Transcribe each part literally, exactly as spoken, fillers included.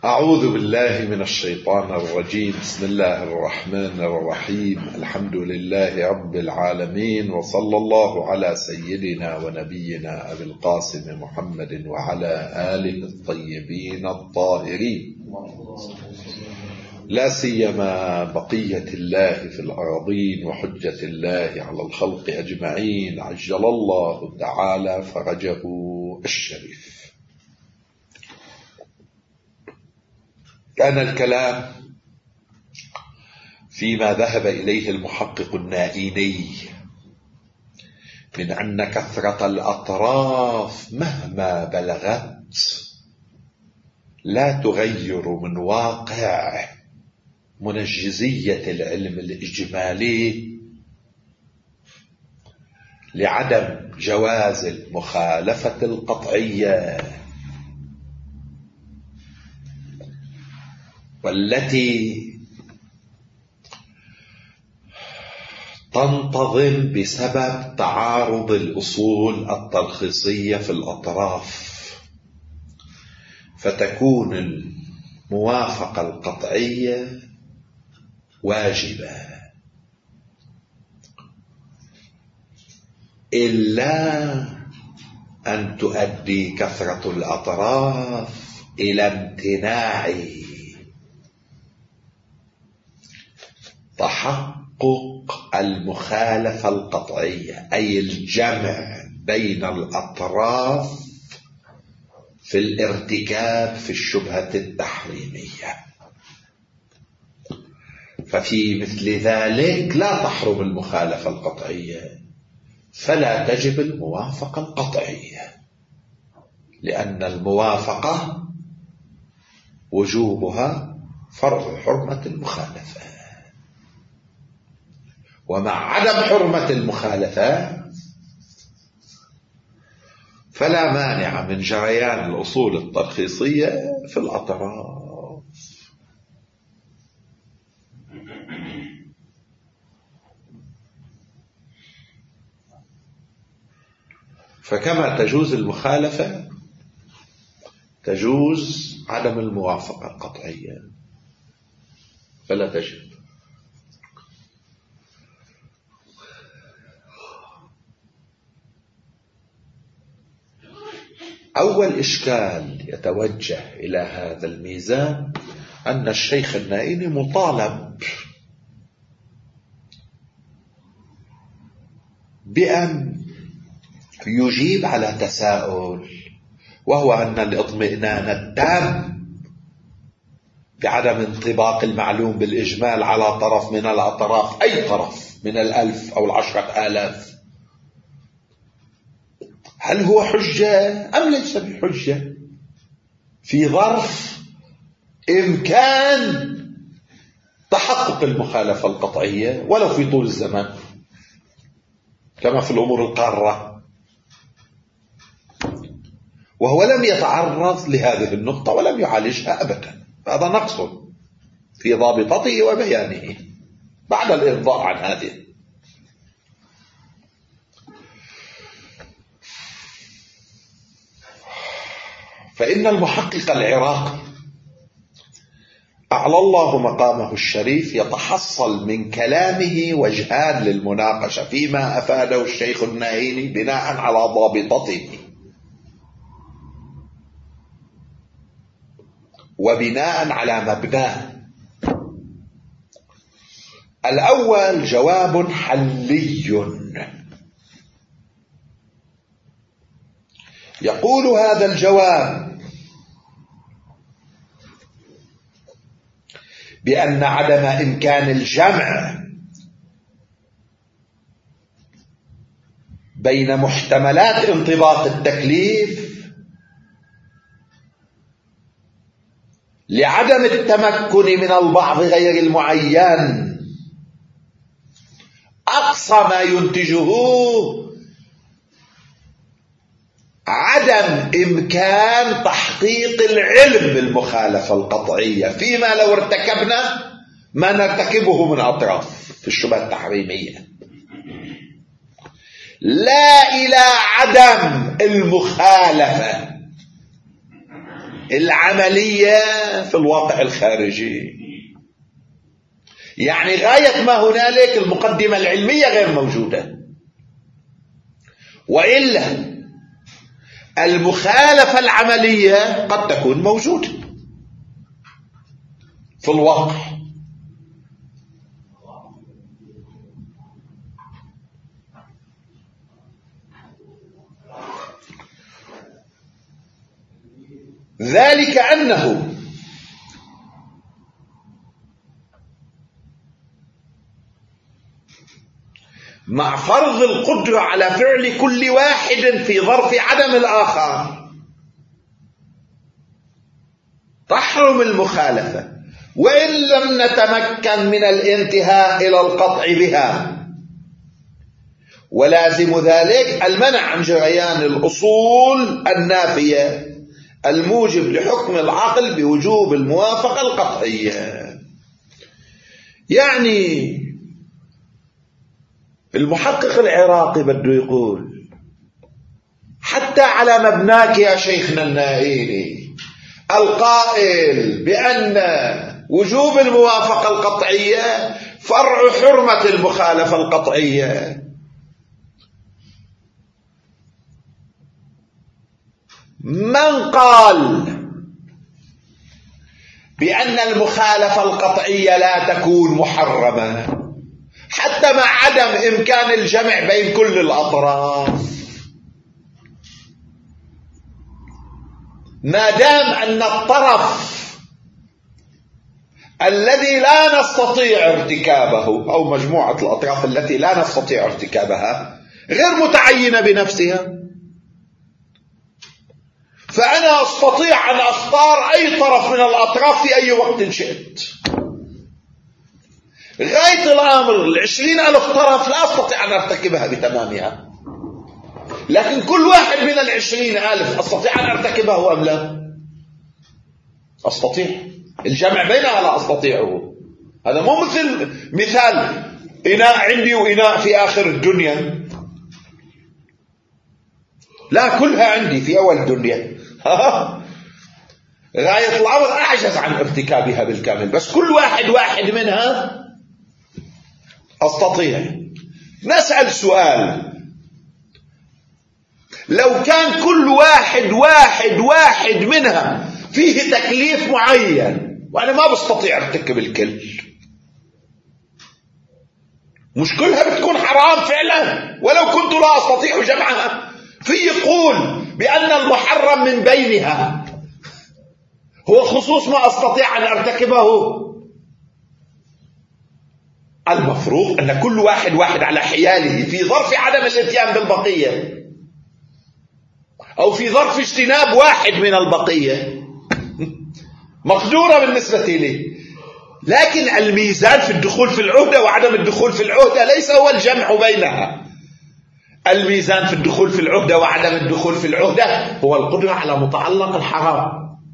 أعوذ بالله من الشيطان الرجيم. بسم الله الرحمن الرحيم. الحمد لله رب العالمين، وصلى الله على سيدنا ونبينا أبي القاسم محمد وعلى آله الطيبين الطاهرين، لا سيما بقية الله في الأراضين وحجة الله على الخلق أجمعين، عجل الله تعالى فرجه الشريف. كان الكلام فيما ذهب إليه المحقق النائيني من أن كثرة الأطراف مهما بلغت لا تغير من واقع منجزية العلم الإجمالي لعدم جواز المخالفة القطعية، والتي تنتظم بسبب تعارض الأصول التلخيصية في الأطراف، فتكون الموافقة القطعية واجبة إلا أن تؤدي كثرة الأطراف إلى امتناع تحقق المخالفة القطعية، أي الجمع بين الأطراف في الارتكاب في الشبهة التحريمية. ففي مثل ذلك لا تحرم المخالفة القطعية، فلا تجب الموافقة القطعية، لأن الموافقة وجوبها فرض حرمة المخالفة، ومع عدم حرمة المخالفة فلا مانع من جريان الأصول التلخيصية في الأطراف. فكما تجوز المخالفة تجوز عدم الموافقة القطعية، فلا تجب. أول إشكال يتوجه إلى هذا الميزان أن الشيخ النائيني مطالب بأن يجيب على تساؤل، وهو أن الاطمئنان التام بعدم انطباق المعلوم بالإجمال على طرف من الأطراف، أي طرف من الألف أو العشرة آلاف، هل هو حجة أم ليس بحجة في ظرف إمكان تحقق المخالفة القطعية ولو في طول الزمان، كما في الأمور القارة. وهو لم يتعرض لهذه النقطة ولم يعالجها أبدا، هذا نقص في ضابطته وبيانه بعد الإرضاء عن هذه. فإن المحقق العراقي أعلى الله مقامه الشريف يتحصل من كلامه وجهان للمناقشة فيما أفاده الشيخ النائيني بناء على ضابطته وبناء على مبناه. الأول جواب حلي، يقول هذا الجواب بأن عدم إمكان الجمع بين محتملات انطباق التكليف لعدم التمكن من البعض غير المعين أقصى ما ينتجه عدم إمكان تحقيق العلم بالمخالفة القطعية، فيما لو ارتكبنا ما نرتكبه من أطراف في الشبهة التحريمية، لا إلى عدم المخالفة العملية في الواقع الخارجي. يعني غاية ما هنالك المقدمة العلمية غير موجودة، وإلا المخالفة العملية قد تكون موجودة في الواقع. ذلك أنه مع فرض القدرة على فعل كل واحد في ظرف عدم الآخر تحرم المخالفة، وإن لم نتمكن من الانتهاء إلى القطع بها، ولازم ذلك المنع عن جريان الأصول النافية الموجب لحكم العقل بوجوب الموافقة القطعية. يعني المحقق العراقي بده يقول حتى على مبناك يا شيخنا النائلي القائل بأن وجوب الموافقة القطعية فرع حرمة المخالفة القطعية، من قال بأن المخالفة القطعية لا تكون محرمة حتى مع عدم إمكان الجمع بين كل الأطراف، ما دام أن الطرف الذي لا نستطيع ارتكابه أو مجموعة الأطراف التي لا نستطيع ارتكابها غير متعينة بنفسها، فأنا أستطيع أن أختار أي طرف من الأطراف في أي وقت شئت. غاية الأمر العشرين ألف طرف لا أستطيع أن أرتكبها بتمامها، لكن كل واحد من العشرين ألف أستطيع أن أرتكبه أم لا؟ أستطيع. الجمع بينها لا أستطيعه. هذا مو مثل مثال إناء عندي وإناء في آخر الدنيا، لا كلها عندي في أول الدنيا. غاية الأمر أعجز عن ارتكابها بالكامل، بس كل واحد واحد منها أستطيع. نسأل سؤال، لو كان كل واحد واحد واحد منها فيه تكليف معين وأنا ما بستطيع ارتكب الكل، مش كلها بتكون حرام فعلا ولو كنت لا أستطيع جمعها؟ في يقول بأن المحرم من بينها هو خصوص ما أستطيع أن أرتكبه. المفروض أن كل واحد واحد على حياله في ظرف عدم الاتيان بالبقية أو في ظرف اجتناب واحد من البقية مقدورة بالنسبة لي. لكن الميزان في الدخول في العهدة وعدم الدخول في العهدة ليس هو الجمع بينها. الميزان في الدخول في العهدة وعدم الدخول في العهدة هو القدرة على متعلق الحرام،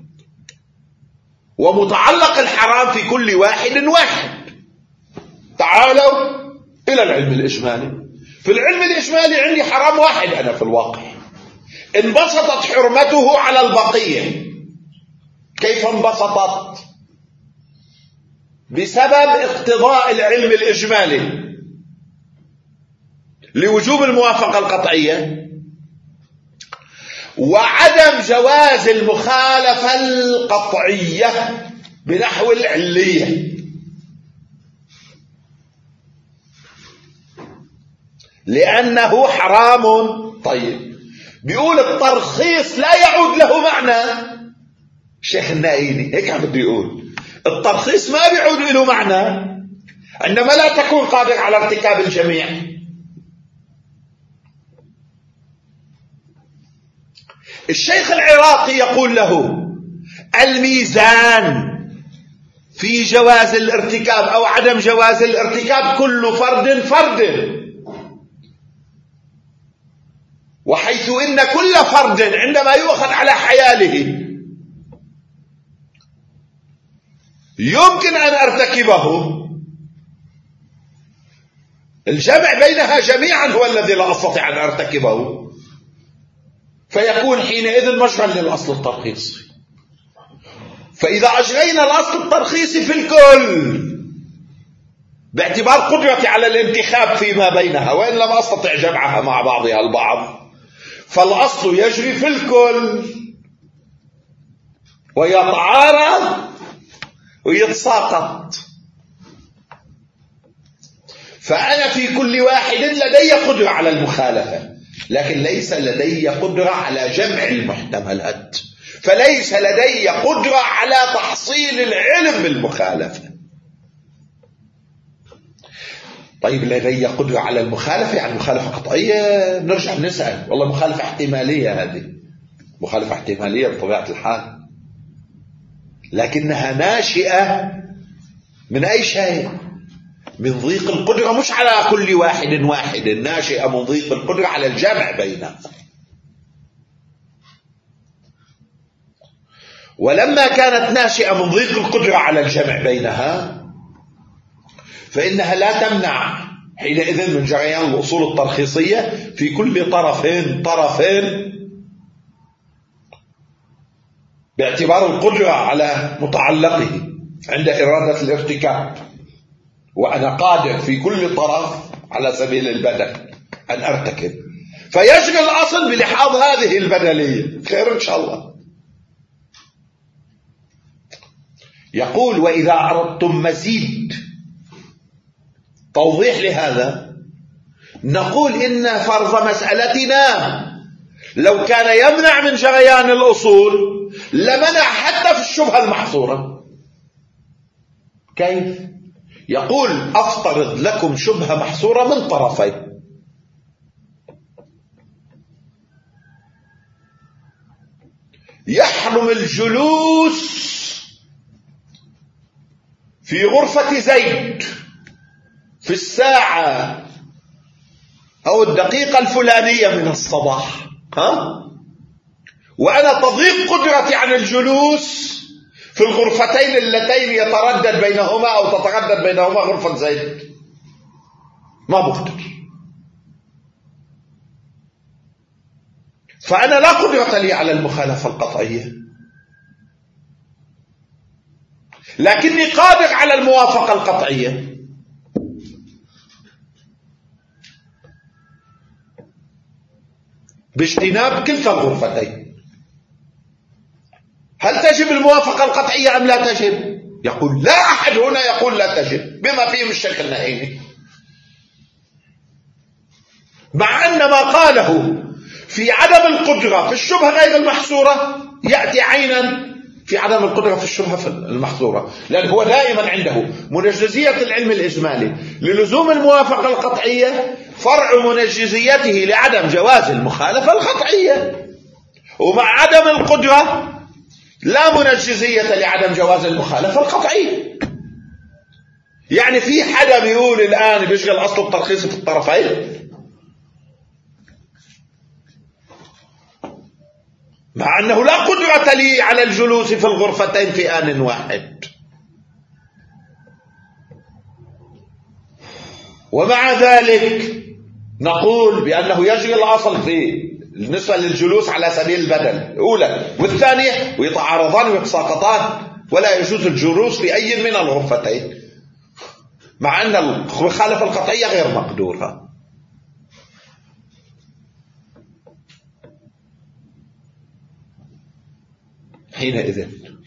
ومتعلق الحرام في كل واحد واحد. تعالوا إلى العلم الإجمالي. في العلم الإجمالي عندي حرام واحد أنا في الواقع انبسطت حرمته على البقية. كيف انبسطت؟ بسبب اقتضاء العلم الإجمالي لوجوب الموافقة القطعية وعدم جواز المخالفة القطعية بنحو العلية، لأنه حرام. طيب بيقول الترخيص لا يعود له معنى. الشيخ النائلي هيك عم بده يقول الترخيص ما بيعود له معنى عندما لا تكون قادر على ارتكاب الجميع. الشيخ العراقي يقول له الميزان في جواز الارتكاب أو عدم جواز الارتكاب كل فرد فرد، وحيث إن كل فرد عندما يؤخذ على حياله يمكن أن أرتكبه، الجمع بينها جميعا هو الذي لا أستطيع أن أرتكبه، فيكون حينئذ مجرا للأصل الترخيصي. فإذا أجرينا الأصل الترخيصي في الكل باعتبار قدرتي على الانتخاب فيما بينها وإن لم أستطع جمعها مع بعضها البعض، فالأصل يجري في الكل ويتعارض ويتساقط. فأنا في كل واحد لدي قدرة على المخالفة، لكن ليس لدي قدرة على جمع المحتملات، فليس لدي قدرة على تحصيل العلم بالمخالفة. طيب لدي قدرة على المخالفة يعني مخالفة قطعية، نرجع نسأل والله مخالفة احتمالية، هذه مخالفة احتمالية بطبيعة الحال، لكنها ناشئة من أي شيء؟ من ضيق القدرة، مش على كل واحد واحد، ناشئة من ضيق القدرة على الجمع بينها. ولما كانت ناشئة من ضيق القدرة على الجمع بينها فإنها لا تمنع حينئذ من جريان الأصول الترخيصية في كل طرفين طرفين باعتبار القدرة على متعلقه عند إرادة الارتكاب، وأنا قادر في كل طرف على سبيل البدل أن أرتكب، فيجري الأصل بلحاظ هذه البدلية. خير إن شاء الله. يقول وإذا أردتم مزيد توضيح لهذا نقول إن فرض مسألتنا لو كان يمنع من جريان الأصول لمنع حتى في الشبهة المحصورة. كيف؟ يقول أفترض لكم شبهة محصورة من طرفين، يحرم الجلوس في غرفة زيد في الساعة أو الدقيقة الفلانية من الصباح، ها؟ وأنا تضيق قدرتي عن الجلوس في الغرفتين اللتين يتردد بينهما أو تتردد بينهما غرفة زيد، ما بقدر، فأنا لا قدرة لي على المخالفة القطعية، لكني قادر على الموافقة القطعية. باجتناب كلتا الغرفتين. هل تجب الموافقة القطعية أم لا تجب؟ يقول لا أحد هنا يقول لا تجب بما فيهم الشيخ النعيمي، مع أن ما قاله في عدم القدرة في الشبهة غير المحصورة يأتي عينا في عدم القدرة في الشبهة المحصورة، لأن هو دائما عنده منجزية العلم الإجمالي للزوم الموافقة القطعية فرع منجزيته لعدم جواز المخالفة القطعية، ومع عدم القدرة لا منجزية لعدم جواز المخالفة القطعية. يعني في حدا بيقول الآن بيشغل أصل الترخيص في الطرفين، مع أنه لا قدرة لي على الجلوس في الغرفتين في آن واحد، ومع ذلك نقول بأنه يجري الأصل في بالنسبة للجلوس على سبيل البدل الأولى والثانية ويتعارضان ويتساقطان، ولا يجوز الجلوس في أي من الغرفتين، مع أن المخالفة القطعية غير مقدورة. حينئذ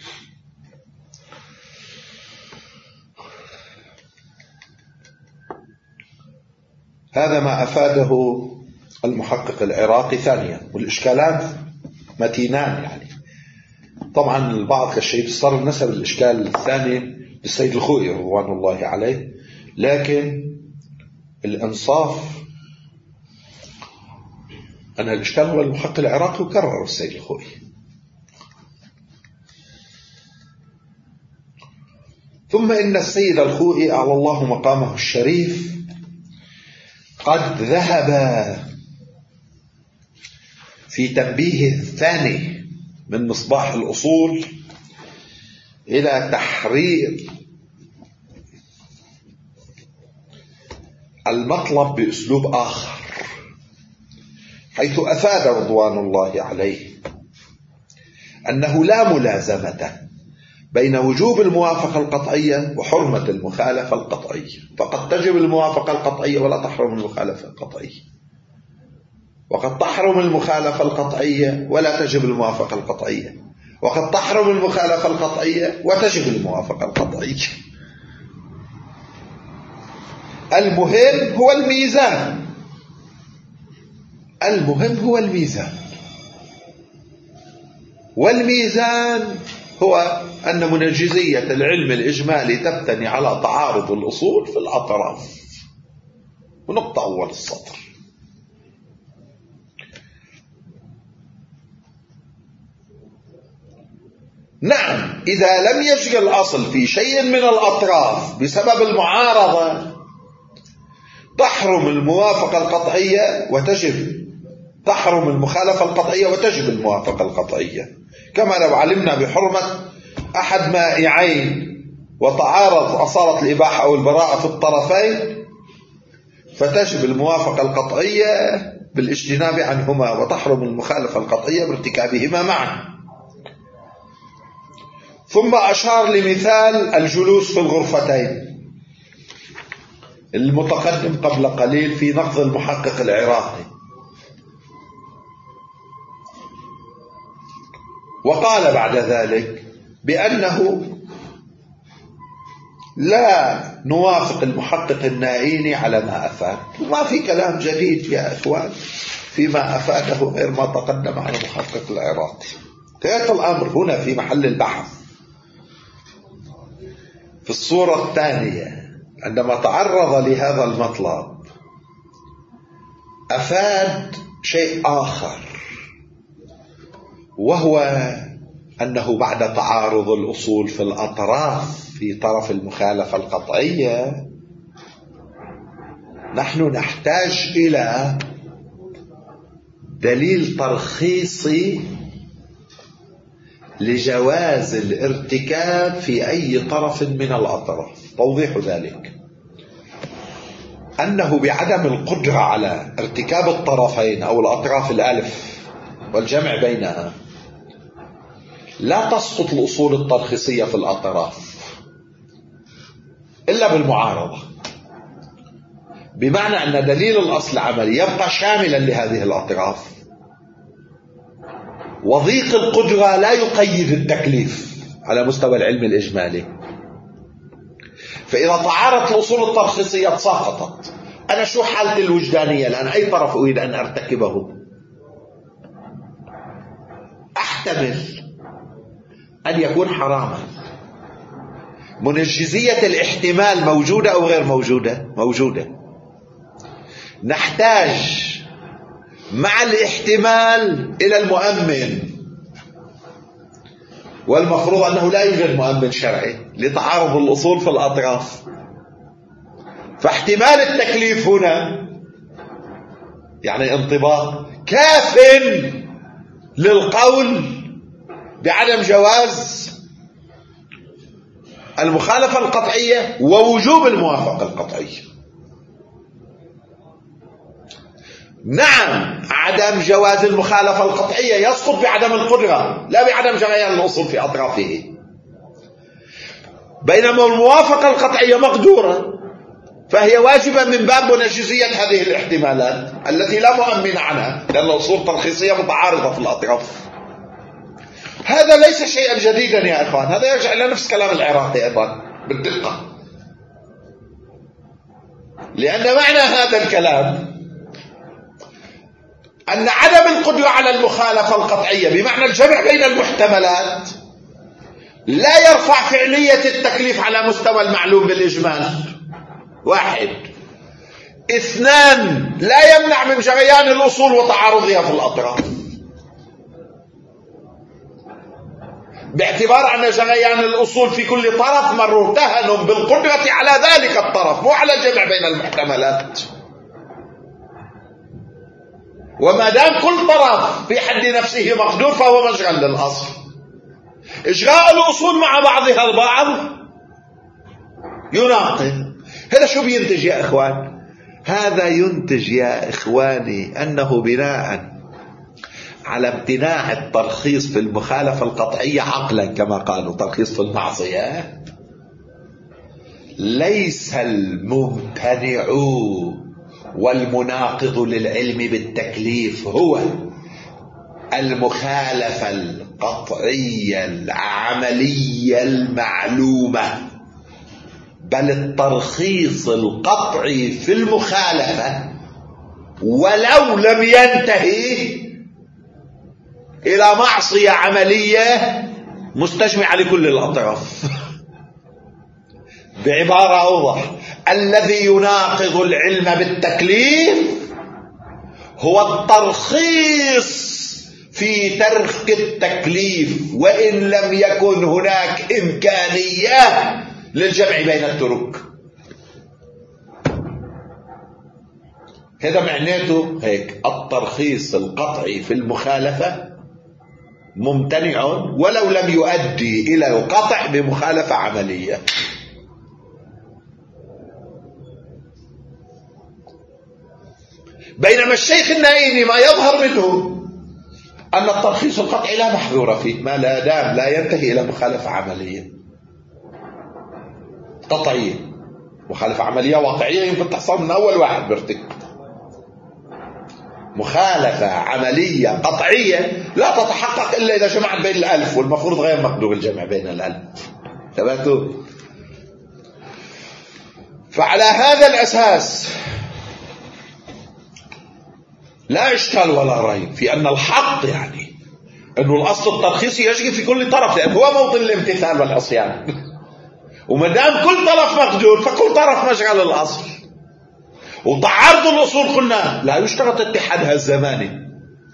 هذا ما أفاده المحقق العراقي. ثانيا والإشكالات متينان، يعني طبعا البعض كالشهيد الصرف نسب الإشكال الثاني للسيد الخوئي رضوان الله عليه، لكن الإنصاف أن الإشكال هو المحقق العراقي وكرر السيد الخوئي. ثم إن السيد الخوئي أعلى الله مقامه الشريف قد ذهب في تنبيه الثاني من مصباح الأصول إلى تحرير المطلب بأسلوب آخر، حيث أفاد رضوان الله عليه أنه لا ملازمة بين وجوب الموافقة القطعية وحرمة المخالفة القطعية، فقد تجب الموافقة القطعية ولا تحرم المخالفة القطعية، وقد تحرم المخالفة القطعية ولا تجب الموافقة القطعية، وقد تحرم المخالفة القطعية وتجب الموافقة القطعية. المهم هو الميزان، المهم هو الميزان، والميزان هو أن منجزية العلم الإجمالي تبتني على تعارض الأصول في الأطراف. ونقطة أول السطر. نعم، إذا لم يجري الأصل في شيء من الأطراف بسبب المعارضة تحرم الموافقة القطعية وتجب تحرم المخالفة القطعية وتجب الموافقة القطعية، كما لو علمنا بحرمة أحد مائعين وتعارض أصالة الإباحة أو البراءة في الطرفين فتجب الموافقة القطعية بالاجتناب عنهما وتحرم المخالفة القطعية بارتكابهما معا. ثم أشار لمثال الجلوس في الغرفتين المتقدم قبل قليل في نقض المحقق العراقي، وقال بعد ذلك بأنه لا نوافق المحقق النائيني على ما أفاد. ما في كلام جديد يا إخوان فيما أفاده غير ما تقدم عن المحقق العراقي. كيف الأمر هنا في محل البحث. في الصورة الثانية عندما تعرض لهذا المطلب أفاد شيء آخر، وهو أنه بعد تعارض الأصول في الأطراف في طرف المخالفة القطعية نحن نحتاج إلى دليل ترخيصي لجواز الارتكاب في أي طرف من الأطراف. توضيح ذلك أنه بعدم القدرة على ارتكاب الطرفين أو الأطراف الألف والجمع بينها لا تسقط الأصول الترخيصية في الأطراف إلا بالمعارضة، بمعنى أن دليل الأصل العملي يبقى شاملا لهذه الأطراف، وضيق القدرة لا يقيد التكليف على مستوى العلم الإجمالي. فإذا تعارضت الأصول الترخيصية تساقطت. أنا شو حالتي الوجدانية الآن؟ أي طرف أريد أن أرتكبه؟ أحتمل أن يكون حراما. منجزية الاحتمال موجودة أو غير موجودة؟ موجودة. نحتاج مع الاحتمال إلى المؤمن، والمفروض أنه لا يوجد مؤمن شرعي لتعارض الأصول في الأطراف، فاحتمال التكليف هنا يعني انطباق كاف للقول بعدم جواز المخالفة القطعية ووجوب الموافقة القطعية. نعم، عدم جواز المخالفة القطعية يسقط بعدم القدرة لا بعدم جريان الأصول في أطرافه، بينما الموافقة القطعية مقدورة فهي واجبة من باب منجزية هذه الاحتمالات التي لا مؤمن عنها، لأن الأصول الترخيصية متعارضة في الأطراف. هذا ليس شيئا جديدا يا إخوان، هذا يرجع إلى نفس كلام العراقي أيضا بالدقة، لأن معنى هذا الكلام أن عدم القدرة على المخالفة القطعية بمعنى الجمع بين المحتملات لا يرفع فعلية التكليف على مستوى المعلوم بالإجمال. واحد. اثنان، لا يمنع من جريان الأصول وتعارضها في الأطراف، باعتبار أن جريان الأصول في كل طرف مرتهن بالقدرة على ذلك الطرف مو على الجمع بين المحتملات. وما دام كل طرف في حد نفسه مقدور فهو مجرى للأصل. إجراء الأصول مع بعضها البعض يناقض. هذا شو بينتج يا إخوان؟ هذا ينتج يا إخواني أنه بناء على امتناع الترخيص في المخالفة القطعية عقلا كما قالوا ترخيص في المعصية، ليس الممتنع والمناقض للعلم بالتكليف هو المخالفة القطعية العملية المعلومة، بل الترخيص القطعي في المخالفة ولو لم ينتهي إلى معصية عملية مستجمعة لكل الأطراف. بعبارة أوضح، الذي يناقض العلم بالتكليف هو الترخيص في ترك التكليف وإن لم يكن هناك إمكانية للجمع بين الترك. هذا معناته هيك، الترخيص القطعي في المخالفة ممتنع ولو لم يؤدي إلى القطع بمخالفة عملية. بينما الشيخ النائيني ما يظهر منه أن الترخيص القطعي لا محذور فيه ما لا دام لا ينتهي إلى مخالفة عملية قطعية. مخالفة عملية واقعية يمكن تحصل من أول واحد بيرتكب. مخالفة عملية قطعية لا تتحقق إلا إذا جمعت بين الألف، والمفروض غير مقدور الجمع بين الألف. ثبتوا؟ فعلى هذا الأساس لا إشكال ولا ريب في أن الحق يعني أنه الأصل الترخيصي يجري في كل طرف، لأنه هو موطن الامتثال والعصيان. وما دام كل طرف مقدور فكل طرف مجرى للأصل. وتعارض الأصول قلنا لا يشترط اتحادها الزماني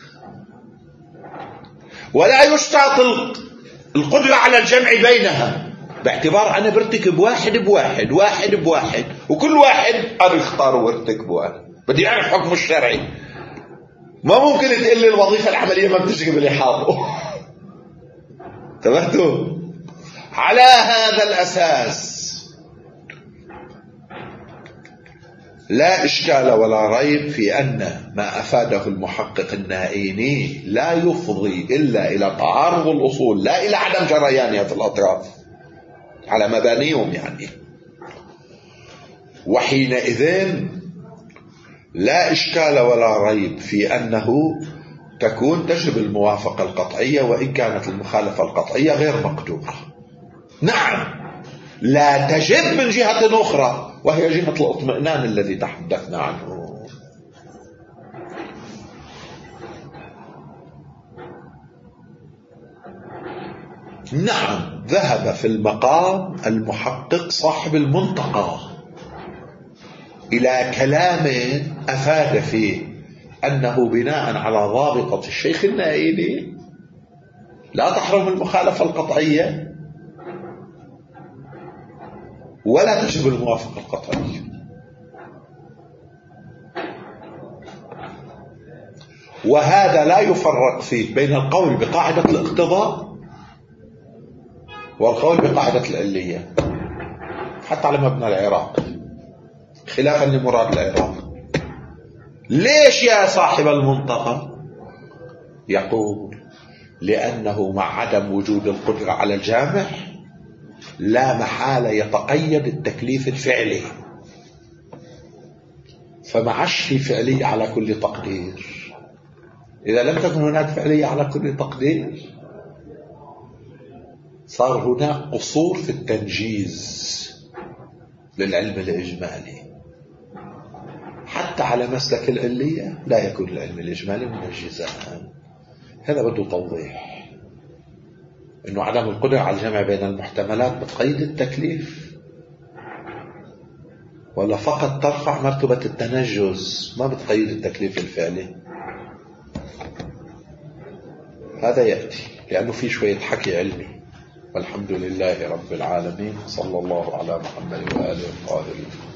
ولا يشترط القدرة على الجمع بينها، باعتبار أنا برتكب واحد بواحد واحد بواحد وكل واحد أنا اختار وارتكب واحد. بدي أعرف حكم الشرعي، ما ممكن تقول لي الوظيفة العملية ما بتجري بالإحاطة. تبهتوا؟ على هذا الأساس لا إشكال ولا ريب في أن ما أفاده المحقق النائيني لا يفضي إلا إلى تعارض الأصول لا إلى عدم جريانها في الأطراف على مبانيهم يعني. وحينئذ لا إشكال ولا ريب في أنه تكون تجب الموافقة القطعية وإن كانت المخالفة القطعية غير مقدورة. نعم لا تجب من جهة أخرى وهي جهة الاطمئنان الذي تحدثنا عنه. نعم ذهب في المقام المحقق صاحب المنتقى إلى كلام أفاد فيه أنه بناء على ضابطة الشيخ النائيني لا تحرم المخالفة القطعية ولا تجب الموافقة القطعية. وهذا لا يفرق فيه بين القول بقاعدة الاقتضاء والقول بقاعدة العلية حتى على مبنى العراق خلافا لمراد العراق. ليش يا صاحب المنطقة؟ يقول لأنه مع عدم وجود القدرة على الجامع لا محالة يتقيد التكليف الفعلي، فما عادش في فعلية على كل تقدير. إذا لم تكن هناك فعلية على كل تقدير صار هناك قصور في التنجيز للعلم الإجمالي. حتى على مسلك العلية لا يكون العلم الإجمالي منجزا. هذا بده توضيح إنه عدم القدرة على الجمع بين المحتملات بتقيد التكليف ولا فقط ترفع مرتبة التنجز ما بتقيد التكليف الفعلي. هذا يأتي لأنه في شوية حكي علمي. والحمد لله رب العالمين، صلى الله على محمد وآله الطاهرين.